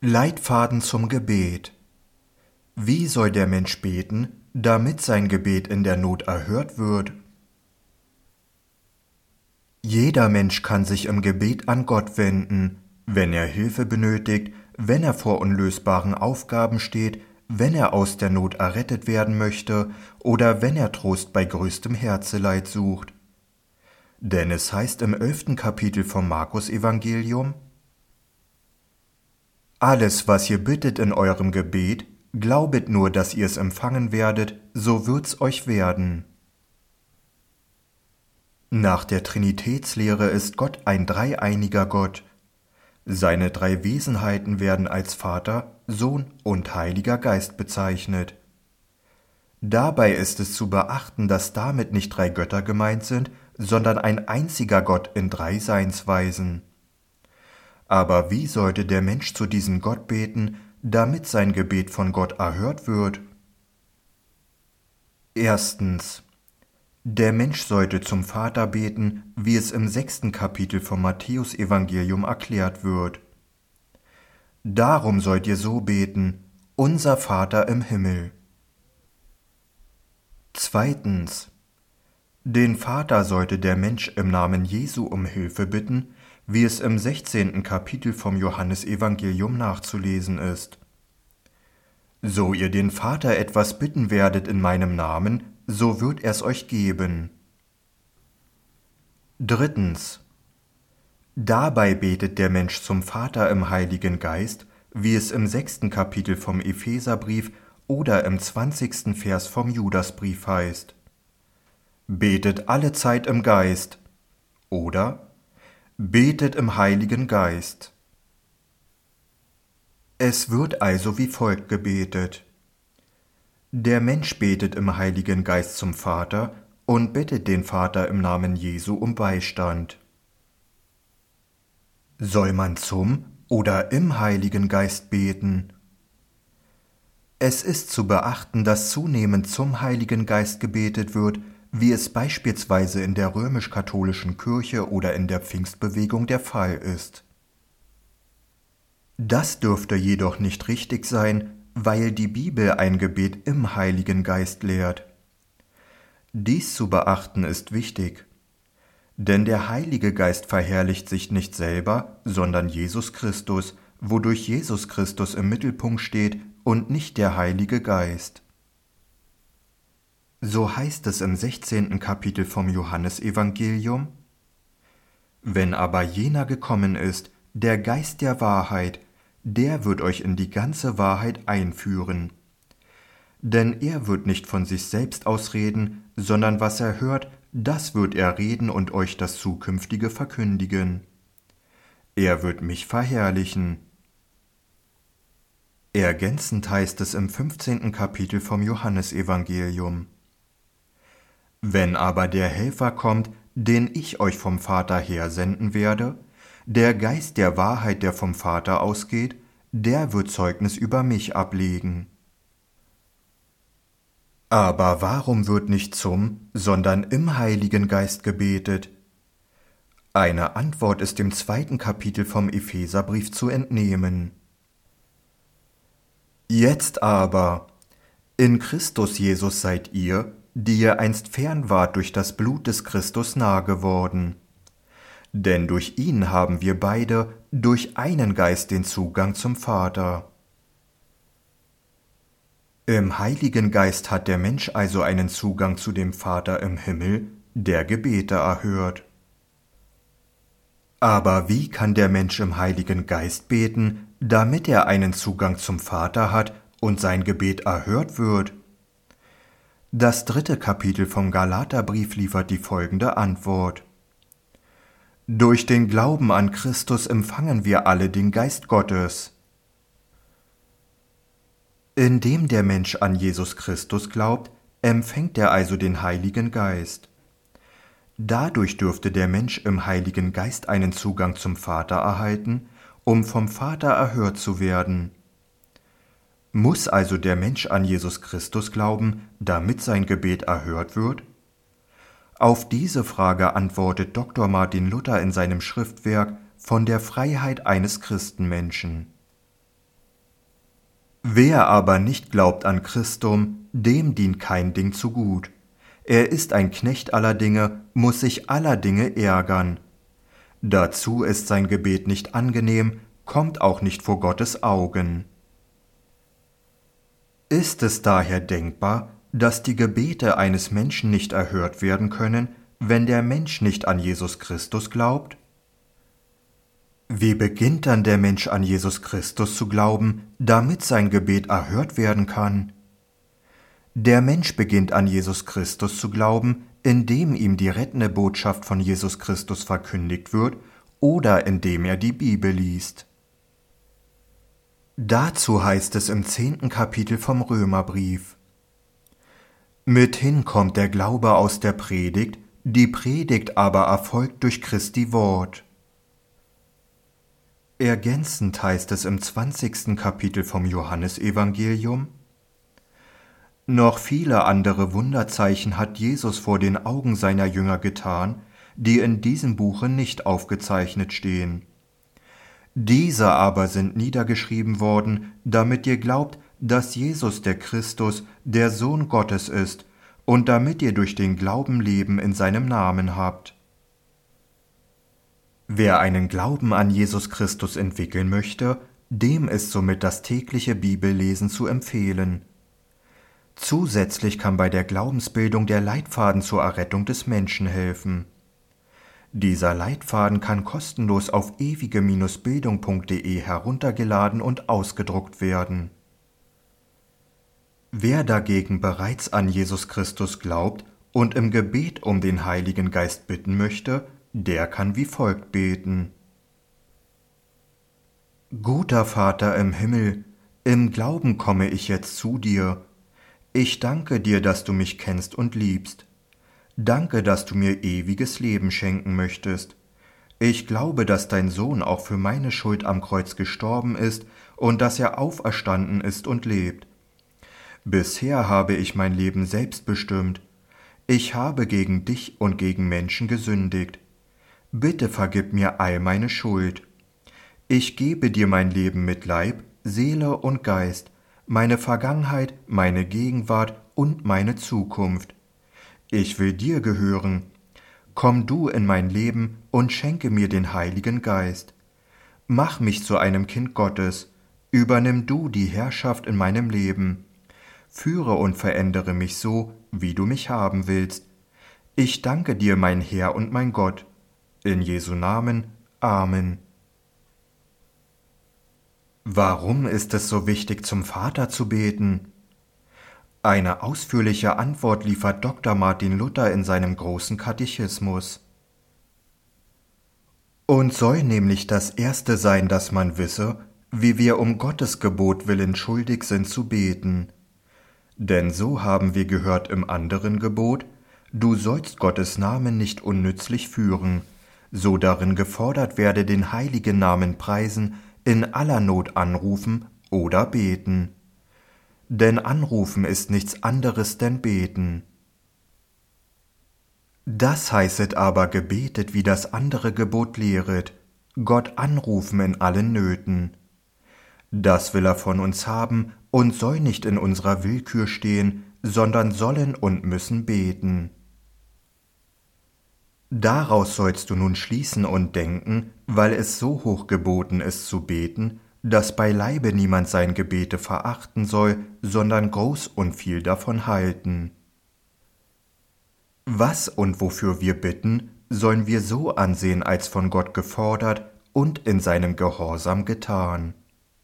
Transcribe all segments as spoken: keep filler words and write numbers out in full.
Leitfaden zum Gebet. Wie soll der Mensch beten, damit sein Gebet in der Not erhört wird? Jeder Mensch kann sich im Gebet an Gott wenden, wenn er Hilfe benötigt, wenn er vor unlösbaren Aufgaben steht, wenn er aus der Not errettet werden möchte oder wenn er Trost bei größtem Herzeleid sucht. Denn es heißt im elften Kapitel vom Markus-Evangelium: Alles, was ihr bittet in eurem Gebet, glaubet nur, dass ihr es empfangen werdet, so wird's euch werden. Nach der Trinitätslehre ist Gott ein dreieiniger Gott. Seine drei Wesenheiten werden als Vater, Sohn und Heiliger Geist bezeichnet. Dabei ist es zu beachten, dass damit nicht drei Götter gemeint sind, sondern ein einziger Gott in drei Seinsweisen. Aber wie sollte der Mensch zu diesem Gott beten, damit sein Gebet von Gott erhört wird? Erstens. Der Mensch sollte zum Vater beten, wie es im sechsten Kapitel vom Matthäus-Evangelium erklärt wird. Darum sollt ihr so beten: Unser Vater im Himmel. Zweitens. Den Vater sollte der Mensch im Namen Jesu um Hilfe bitten, wie es im sechzehnten Kapitel vom Johannesevangelium nachzulesen ist. So ihr den Vater etwas bitten werdet in meinem Namen, so wird er's euch geben. Drittens. Dabei betet der Mensch zum Vater im Heiligen Geist, wie es im sechsten Kapitel vom Epheserbrief oder im zwanzigsten Vers vom Judasbrief heißt: Betet allezeit im Geist oder Betet im Heiligen Geist. Es wird also wie folgt gebetet: Der Mensch betet im Heiligen Geist zum Vater und bittet den Vater im Namen Jesu um Beistand. Soll man zum oder im Heiligen Geist beten? Es ist zu beachten, dass zunehmend zum Heiligen Geist gebetet wird, wie es beispielsweise in der römisch-katholischen Kirche oder in der Pfingstbewegung der Fall ist. Das dürfte jedoch nicht richtig sein, weil die Bibel ein Gebet im Heiligen Geist lehrt. Dies zu beachten ist wichtig, denn der Heilige Geist verherrlicht sich nicht selber, sondern Jesus Christus, wodurch Jesus Christus im Mittelpunkt steht und nicht der Heilige Geist. So heißt es im sechzehnten Kapitel vom Johannesevangelium: Wenn aber jener gekommen ist, der Geist der Wahrheit, der wird euch in die ganze Wahrheit einführen. Denn er wird nicht von sich selbst aus reden, sondern was er hört, das wird er reden und euch das Zukünftige verkündigen. Er wird mich verherrlichen. Ergänzend heißt es im fünfzehnten Kapitel vom Johannesevangelium: Wenn aber der Helfer kommt, den ich euch vom Vater her senden werde, der Geist der Wahrheit, der vom Vater ausgeht, der wird Zeugnis über mich ablegen. Aber warum wird nicht zum, sondern im Heiligen Geist gebetet? Eine Antwort ist dem zweiten Kapitel vom Epheserbrief zu entnehmen. Jetzt aber, in Christus Jesus seid ihr, die ihr einst fern wart, durch das Blut des Christus nahe geworden. Denn durch ihn haben wir beide durch einen Geist den Zugang zum Vater. Im Heiligen Geist hat der Mensch also einen Zugang zu dem Vater im Himmel, der Gebete erhört. Aber wie kann der Mensch im Heiligen Geist beten, damit er einen Zugang zum Vater hat und sein Gebet erhört wird? Das dritte Kapitel vom Galaterbrief liefert die folgende Antwort: Durch den Glauben an Christus empfangen wir alle den Geist Gottes. Indem der Mensch an Jesus Christus glaubt, empfängt er also den Heiligen Geist. Dadurch dürfte der Mensch im Heiligen Geist einen Zugang zum Vater erhalten, um vom Vater erhört zu werden. Muss also der Mensch an Jesus Christus glauben, damit sein Gebet erhört wird? Auf diese Frage antwortet Doktor Martin Luther in seinem Schriftwerk Von der Freiheit eines Christenmenschen: Wer aber nicht glaubt an Christum, dem dient kein Ding zu gut. Er ist ein Knecht aller Dinge, muss sich aller Dinge ärgern. Dazu ist sein Gebet nicht angenehm, kommt auch nicht vor Gottes Augen. Ist es daher denkbar, dass die Gebete eines Menschen nicht erhört werden können, wenn der Mensch nicht an Jesus Christus glaubt? Wie beginnt dann der Mensch an Jesus Christus zu glauben, damit sein Gebet erhört werden kann? Der Mensch beginnt an Jesus Christus zu glauben, indem ihm die rettende Botschaft von Jesus Christus verkündigt wird oder indem er die Bibel liest. Dazu heißt es im zehnten Kapitel vom Römerbrief: Mithin kommt der Glaube aus der Predigt, die Predigt aber erfolgt durch Christi Wort. Ergänzend heißt es im zwanzigsten Kapitel vom Johannesevangelium: Noch viele andere Wunderzeichen hat Jesus vor den Augen seiner Jünger getan, die in diesem Buche nicht aufgezeichnet stehen. Diese aber sind niedergeschrieben worden, damit ihr glaubt, dass Jesus der Christus, der Sohn Gottes ist, und damit ihr durch den Glauben Leben in seinem Namen habt. Wer einen Glauben an Jesus Christus entwickeln möchte, dem ist somit das tägliche Bibellesen zu empfehlen. Zusätzlich kann bei der Glaubensbildung der Leitfaden zur Errettung des Menschen helfen. Dieser Leitfaden kann kostenlos auf ewige Bildung punkt de heruntergeladen und ausgedruckt werden. Wer dagegen bereits an Jesus Christus glaubt und im Gebet um den Heiligen Geist bitten möchte, der kann wie folgt beten: Guter Vater im Himmel, im Glauben komme ich jetzt zu dir. Ich danke dir, dass du mich kennst und liebst. Danke, dass du mir ewiges Leben schenken möchtest. Ich glaube, dass dein Sohn auch für meine Schuld am Kreuz gestorben ist und dass er auferstanden ist und lebt. Bisher habe ich mein Leben selbst bestimmt. Ich habe gegen dich und gegen Menschen gesündigt. Bitte vergib mir all meine Schuld. Ich gebe dir mein Leben mit Leib, Seele und Geist, meine Vergangenheit, meine Gegenwart und meine Zukunft. Ich will dir gehören. Komm du in mein Leben und schenke mir den Heiligen Geist. Mach mich zu einem Kind Gottes. Übernimm du die Herrschaft in meinem Leben. Führe und verändere mich so, wie du mich haben willst. Ich danke dir, mein Herr und mein Gott. In Jesu Namen. Amen. Warum ist es so wichtig, zum Vater zu beten? Eine ausführliche Antwort liefert Doktor Martin Luther in seinem großen Katechismus. Und soll nämlich das Erste sein, dass man wisse, wie wir um Gottes Gebot willen schuldig sind zu beten. Denn so haben wir gehört im anderen Gebot: Du sollst Gottes Namen nicht unnützlich führen, so darin gefordert werde, den heiligen Namen preisen, in aller Not anrufen oder beten. Denn anrufen ist nichts anderes denn beten. Das heißet aber gebetet, wie das andere Gebot lehret, Gott anrufen in allen Nöten. Das will er von uns haben und soll nicht in unserer Willkür stehen, sondern sollen und müssen beten. Daraus sollst du nun schließen und denken, weil es so hoch geboten ist zu beten, dass beileibe niemand sein Gebete verachten soll, sondern groß und viel davon halten. Was und wofür wir bitten, sollen wir so ansehen, als von Gott gefordert und in seinem Gehorsam getan.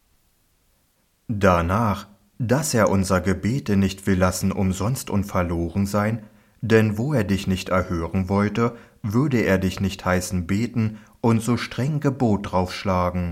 Danach, dass er unser Gebete nicht will lassen umsonst und verloren sein, denn wo er dich nicht erhören wollte, würde er dich nicht heißen beten und so streng Gebot draufschlagen.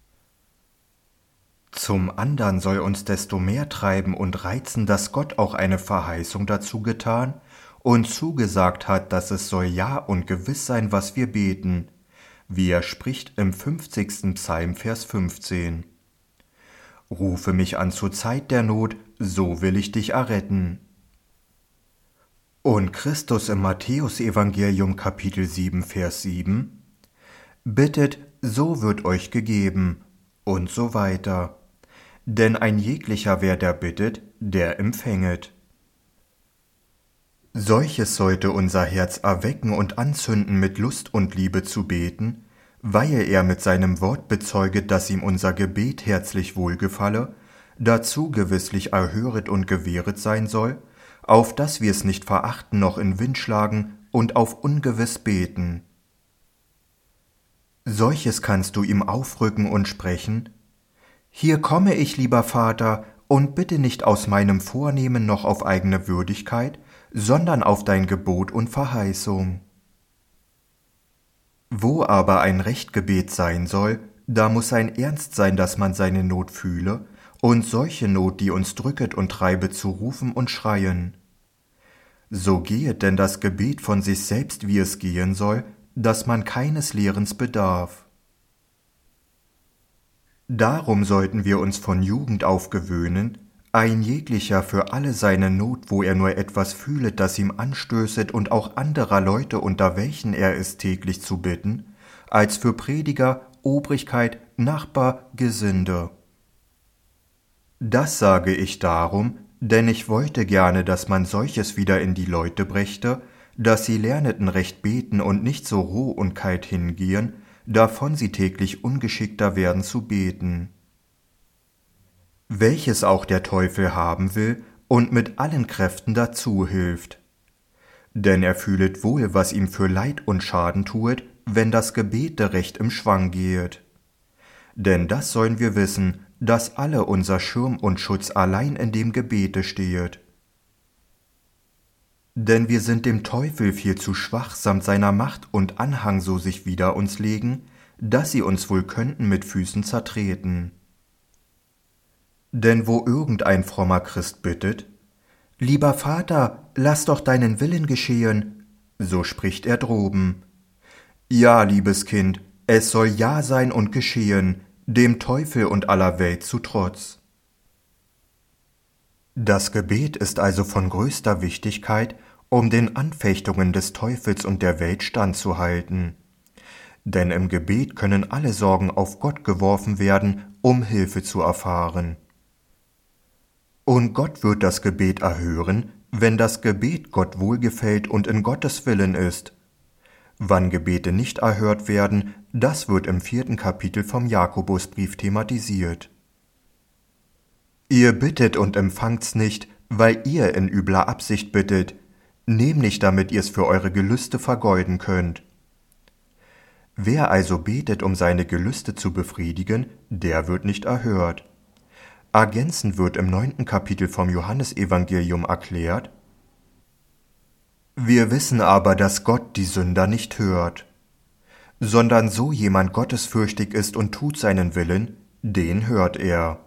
Zum andern soll uns desto mehr treiben und reizen, dass Gott auch eine Verheißung dazu getan und zugesagt hat, dass es soll ja und gewiss sein, was wir beten, wie er spricht im fünfzigsten Psalm, Vers fünfzehn. Rufe mich an zur Zeit der Not, so will ich dich erretten. Und Christus im Matthäusevangelium Kapitel sieben, Vers sieben: Bittet, so wird euch gegeben, und so weiter. denn ein jeglicher, wer der bittet, der empfänget. Solches sollte unser Herz erwecken und anzünden, mit Lust und Liebe zu beten, weil er mit seinem Wort bezeuget, dass ihm unser Gebet herzlich wohlgefalle, dazu gewisslich erhöret und gewähret sein soll, auf dass wir es nicht verachten noch in Wind schlagen und auf ungewiss beten. Solches kannst du ihm aufrücken und sprechen: Hier komme ich, lieber Vater, und bitte nicht aus meinem Vornehmen noch auf eigene Würdigkeit, sondern auf dein Gebot und Verheißung. Wo aber ein Rechtgebet sein soll, da muß ein Ernst sein, dass man seine Not fühle, und solche Not, die uns drücket und treibe zu rufen und schreien. So gehet denn das Gebet von sich selbst, wie es gehen soll, dass man keines Lehrens bedarf. Darum sollten wir uns von Jugend auf gewöhnen, ein jeglicher für alle seine Not, wo er nur etwas fühlet, das ihm anstößet, und auch anderer Leute, unter welchen er ist, täglich zu bitten, als für Prediger, Obrigkeit, Nachbar, Gesinde. Das sage ich darum, denn ich wollte gerne, dass man solches wieder in die Leute brächte, dass sie lerneten recht beten und nicht so roh und kalt hingehen, davon sie täglich ungeschickter werden zu beten. Welches auch der Teufel haben will und mit allen Kräften dazu hilft. Denn er fühlet wohl, was ihm für Leid und Schaden tuet, wenn das Gebete recht im Schwang gehet. Denn das sollen wir wissen, dass alle unser Schirm und Schutz allein in dem Gebete stehet. Denn wir sind dem Teufel viel zu schwach samt seiner Macht und Anhang so sich wider uns legen, dass sie uns wohl könnten mit Füßen zertreten. Denn wo irgendein frommer Christ bittet: Lieber Vater, lass doch deinen Willen geschehen, so spricht er droben: Ja, liebes Kind, es soll ja sein und geschehen, dem Teufel und aller Welt zu Trotz. Das Gebet ist also von größter Wichtigkeit, um den Anfechtungen des Teufels und der Welt standzuhalten. Denn im Gebet können alle Sorgen auf Gott geworfen werden, um Hilfe zu erfahren. Und Gott wird das Gebet erhören, wenn das Gebet Gott wohlgefällt und in Gottes Willen ist. Wann Gebete nicht erhört werden, das wird im vierten Kapitel vom Jakobusbrief thematisiert. Ihr bittet und empfangt's nicht, weil ihr in übler Absicht bittet, nämlich damit ihr's für eure Gelüste vergeuden könnt. Wer also betet, um seine Gelüste zu befriedigen, der wird nicht erhört. Ergänzend wird im neunten Kapitel vom Johannesevangelium erklärt: Wir wissen aber, dass Gott die Sünder nicht hört, sondern so jemand gottesfürchtig ist und tut seinen Willen, den hört er.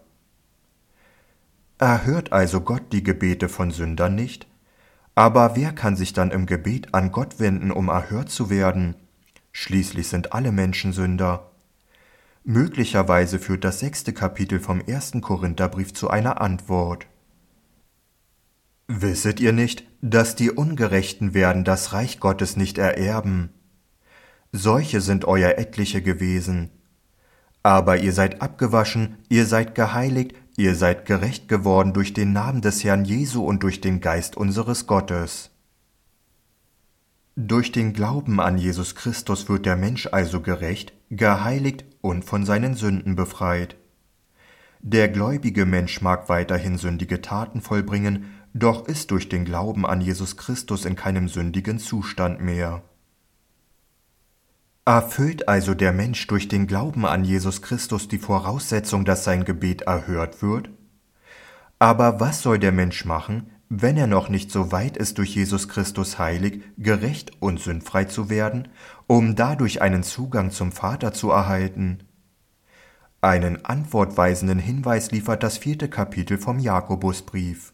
Erhört also Gott die Gebete von Sündern nicht? Aber wer kann sich dann im Gebet an Gott wenden, um erhört zu werden? Schließlich sind alle Menschen Sünder. Möglicherweise führt das sechste Kapitel vom ersten Korintherbrief zu einer Antwort. Wisset ihr nicht, dass die Ungerechten werden das Reich Gottes nicht ererben? Solche sind euer Etliche gewesen. Aber ihr seid abgewaschen, ihr seid geheiligt, ihr seid gerecht geworden durch den Namen des Herrn Jesu und durch den Geist unseres Gottes. Durch den Glauben an Jesus Christus wird der Mensch also gerecht, geheiligt und von seinen Sünden befreit. Der gläubige Mensch mag weiterhin sündige Taten vollbringen, doch ist durch den Glauben an Jesus Christus in keinem sündigen Zustand mehr. Erfüllt also der Mensch durch den Glauben an Jesus Christus die Voraussetzung, dass sein Gebet erhört wird? Aber was soll der Mensch machen, wenn er noch nicht so weit ist, durch Jesus Christus heilig, gerecht und sündfrei zu werden, um dadurch einen Zugang zum Vater zu erhalten? Einen antwortweisenden Hinweis liefert das vierte Kapitel vom Jakobusbrief.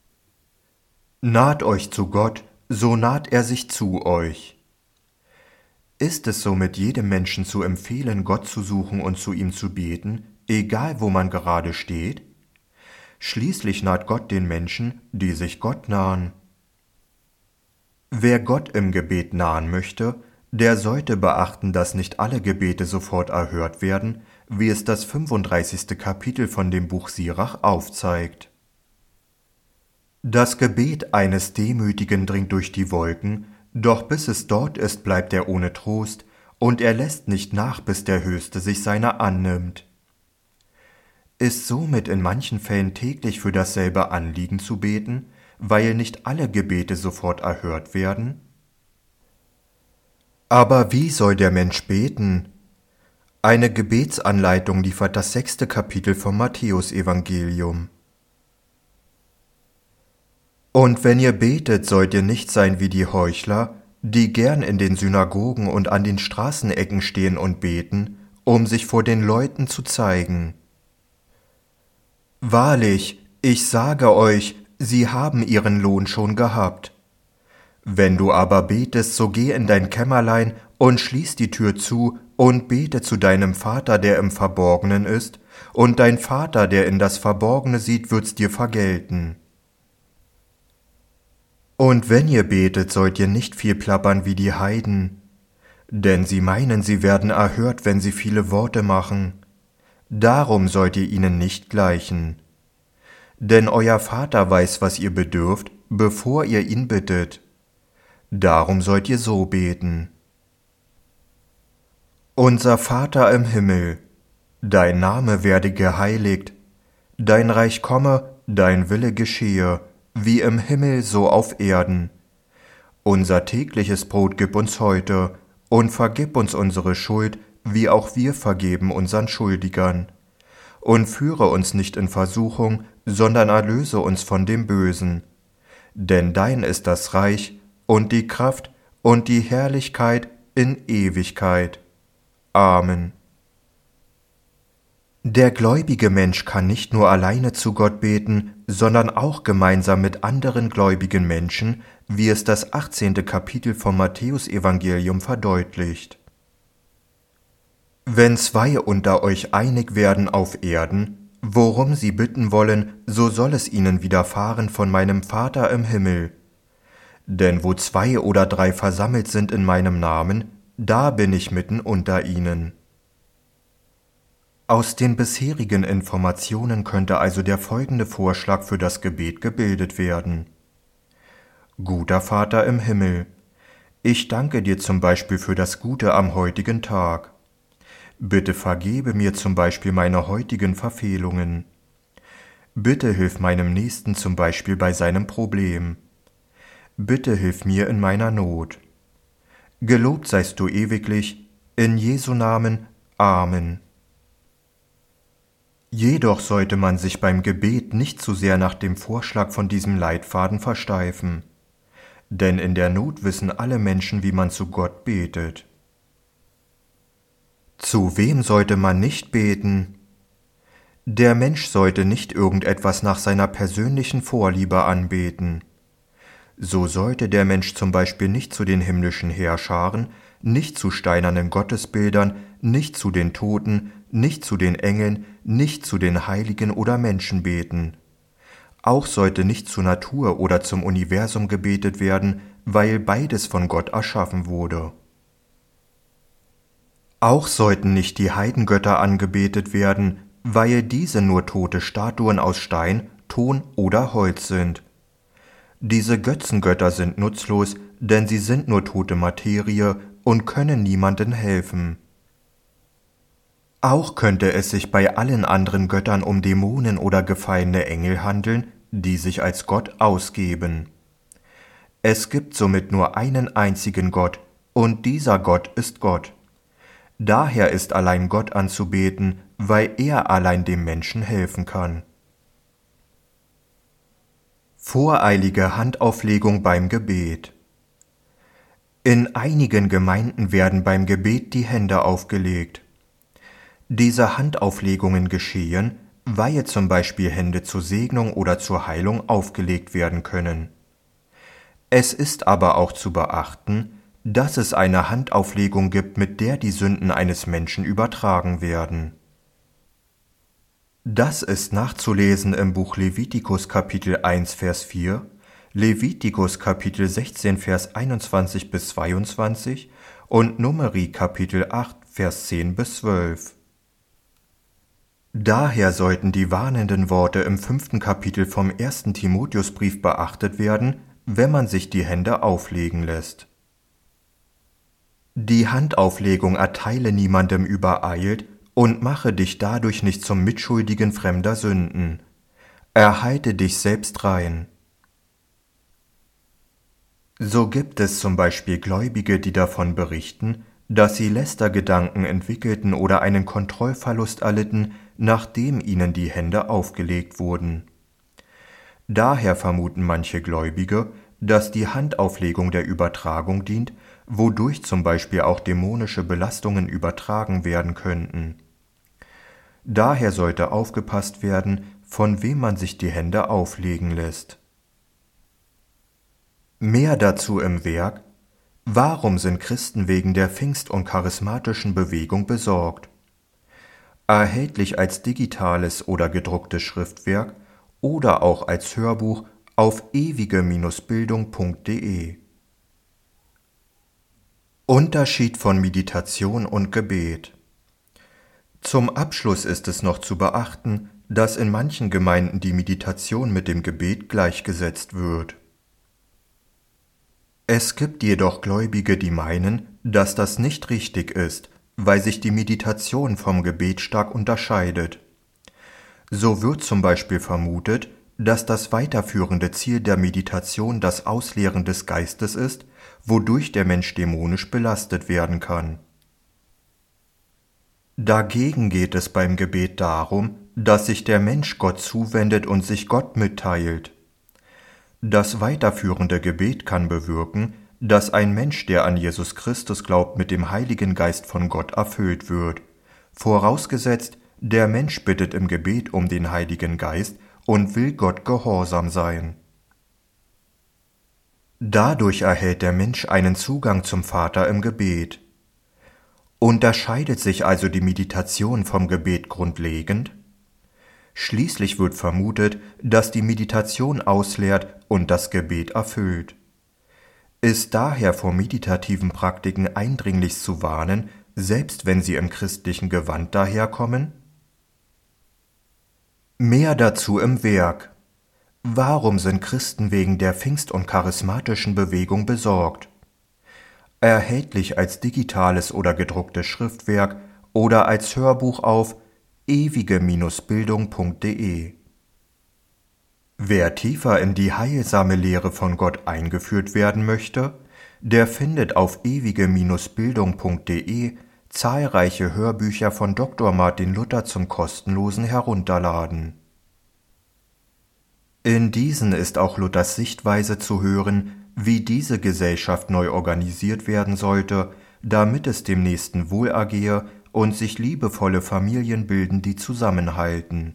Naht euch zu Gott, so naht er sich zu euch. Ist es somit jedem Menschen zu empfehlen, Gott zu suchen und zu ihm zu beten, egal wo man gerade steht? Schließlich naht Gott den Menschen, die sich Gott nahen. Wer Gott im Gebet nahen möchte, der sollte beachten, dass nicht alle Gebete sofort erhört werden, wie es das fünfunddreißigste Kapitel von dem Buch Sirach aufzeigt. Das Gebet eines Demütigen dringt durch die Wolken, doch bis es dort ist, bleibt er ohne Trost, und er lässt nicht nach, bis der Höchste sich seiner annimmt. Ist somit in manchen Fällen täglich für dasselbe Anliegen zu beten, weil nicht alle Gebete sofort erhört werden? Aber wie soll der Mensch beten? Eine Gebetsanleitung liefert das sechste Kapitel vom Matthäusevangelium. Und wenn ihr betet, sollt ihr nicht sein wie die Heuchler, die gern in den Synagogen und an den Straßenecken stehen und beten, um sich vor den Leuten zu zeigen. Wahrlich, ich sage euch, sie haben ihren Lohn schon gehabt. Wenn du aber betest, so geh in dein Kämmerlein und schließ die Tür zu und bete zu deinem Vater, der im Verborgenen ist, und dein Vater, der in das Verborgene sieht, wird's dir vergelten. Und wenn ihr betet, sollt ihr nicht viel plappern wie die Heiden, denn sie meinen, sie werden erhört, wenn sie viele Worte machen. Darum sollt ihr ihnen nicht gleichen. Denn euer Vater weiß, was ihr bedürft, bevor ihr ihn bittet. Darum sollt ihr so beten. Unser Vater im Himmel, dein Name werde geheiligt, dein Reich komme, dein Wille geschehe, wie im Himmel so auf Erden. Unser tägliches Brot gib uns heute, und vergib uns unsere Schuld, wie auch wir vergeben unseren Schuldigern. Und führe uns nicht in Versuchung, sondern erlöse uns von dem Bösen. Denn dein ist das Reich und die Kraft und die Herrlichkeit in Ewigkeit. Amen. Der gläubige Mensch kann nicht nur alleine zu Gott beten, sondern auch gemeinsam mit anderen gläubigen Menschen, wie es das achtzehnte Kapitel vom Matthäusevangelium verdeutlicht. Wenn zwei unter euch einig werden auf Erden, worum sie bitten wollen, so soll es ihnen widerfahren von meinem Vater im Himmel. Denn wo zwei oder drei versammelt sind in meinem Namen, da bin ich mitten unter ihnen. Aus den bisherigen Informationen könnte also der folgende Vorschlag für das Gebet gebildet werden. Guter Vater im Himmel, ich danke dir zum Beispiel für das Gute am heutigen Tag. Bitte vergebe mir zum Beispiel meine heutigen Verfehlungen. Bitte hilf meinem Nächsten zum Beispiel bei seinem Problem. Bitte hilf mir in meiner Not. Gelobt seist du ewiglich, in Jesu Namen, Amen. Jedoch sollte man sich beim Gebet nicht zu sehr nach dem Vorschlag von diesem Leitfaden versteifen, denn in der Not wissen alle Menschen, wie man zu Gott betet. Zu wem sollte man nicht beten? Der Mensch sollte nicht irgendetwas nach seiner persönlichen Vorliebe anbeten. So sollte der Mensch zum Beispiel nicht zu den himmlischen Heerscharen, nicht zu steinernen Gottesbildern, nicht zu den Toten, nicht zu den Engeln, nicht zu den Heiligen oder Menschen beten. Auch sollte nicht zur Natur oder zum Universum gebetet werden, weil beides von Gott erschaffen wurde. Auch sollten nicht die Heidengötter angebetet werden, weil diese nur tote Statuen aus Stein, Ton oder Holz sind. Diese Götzengötter sind nutzlos, denn sie sind nur tote Materie und können niemandem helfen. Auch könnte es sich bei allen anderen Göttern um Dämonen oder gefallene Engel handeln, die sich als Gott ausgeben. Es gibt somit nur einen einzigen Gott, und dieser Gott ist Gott. Daher ist allein Gott anzubeten, weil er allein dem Menschen helfen kann. Voreilige Handauflegung beim Gebet. In einigen Gemeinden werden beim Gebet die Hände aufgelegt. Diese Handauflegungen geschehen, weil zum Beispiel Hände zur Segnung oder zur Heilung aufgelegt werden können. Es ist aber auch zu beachten, dass es eine Handauflegung gibt, mit der die Sünden eines Menschen übertragen werden. Das ist nachzulesen im Buch Levitikus Kapitel eins Vers vier, Levitikus Kapitel sechzehn Vers einundzwanzig bis zweiundzwanzig und Numeri Kapitel acht Vers zehn bis zwölf. Daher sollten die warnenden Worte im fünften Kapitel vom ersten Timotheusbrief beachtet werden, wenn man sich die Hände auflegen lässt. Die Handauflegung erteile niemandem übereilt und mache dich dadurch nicht zum Mitschuldigen fremder Sünden. Erhalte dich selbst rein. So gibt es zum Beispiel Gläubige, die davon berichten, dass sie Lästergedanken entwickelten oder einen Kontrollverlust erlitten, nachdem ihnen die Hände aufgelegt wurden. Daher vermuten manche Gläubige, dass die Handauflegung der Übertragung dient, wodurch zum Beispiel auch dämonische Belastungen übertragen werden könnten. Daher sollte aufgepasst werden, von wem man sich die Hände auflegen lässt. Mehr dazu im Werk: Warum sind Christen wegen der Pfingst- und charismatischen Bewegung besorgt? Erhältlich als digitales oder gedrucktes Schriftwerk oder auch als Hörbuch auf ewige Bildung punkt de. Unterschied von Meditation und Gebet. Zum Abschluss ist es noch zu beachten, dass in manchen Gemeinden die Meditation mit dem Gebet gleichgesetzt wird. Es gibt jedoch Gläubige, die meinen, dass das nicht richtig ist, weil sich die Meditation vom Gebet stark unterscheidet. So wird zum Beispiel vermutet, dass das weiterführende Ziel der Meditation das Ausleeren des Geistes ist, wodurch der Mensch dämonisch belastet werden kann. Dagegen geht es beim Gebet darum, dass sich der Mensch Gott zuwendet und sich Gott mitteilt. Das weiterführende Gebet kann bewirken, dass ein Mensch, der an Jesus Christus glaubt, mit dem Heiligen Geist von Gott erfüllt wird, vorausgesetzt, der Mensch bittet im Gebet um den Heiligen Geist und will Gott gehorsam sein. Dadurch erhält der Mensch einen Zugang zum Vater im Gebet. Unterscheidet sich also die Meditation vom Gebet grundlegend? Schließlich wird vermutet, dass die Meditation ausleert und das Gebet erfüllt. Ist daher vor meditativen Praktiken eindringlichst zu warnen, selbst wenn sie im christlichen Gewand daherkommen? Mehr dazu im Werk. Warum sind Christen wegen der Pfingst- und charismatischen Bewegung besorgt? Erhältlich als digitales oder gedrucktes Schriftwerk oder als Hörbuch auf ewige Bildung punkt de. Wer tiefer in die heilsame Lehre von Gott eingeführt werden möchte, der findet auf ewige Bildung punkt de zahlreiche Hörbücher von Doktor Martin Luther zum kostenlosen Herunterladen. In diesen ist auch Luthers Sichtweise zu hören, wie diese Gesellschaft neu organisiert werden sollte, damit es dem Nächsten wohl ergehe und sich liebevolle Familien bilden, die zusammenhalten.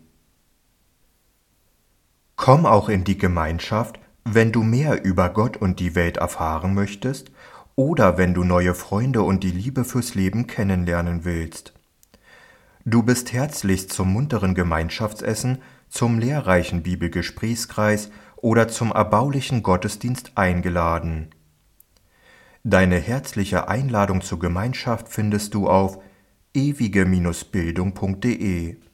Komm auch in die Gemeinschaft, wenn du mehr über Gott und die Welt erfahren möchtest oder wenn du neue Freunde und die Liebe fürs Leben kennenlernen willst. Du bist herzlichst zum munteren Gemeinschaftsessen, zum lehrreichen Bibelgesprächskreis oder zum erbaulichen Gottesdienst eingeladen. Deine herzliche Einladung zur Gemeinschaft findest du auf ewige Bildung punkt de.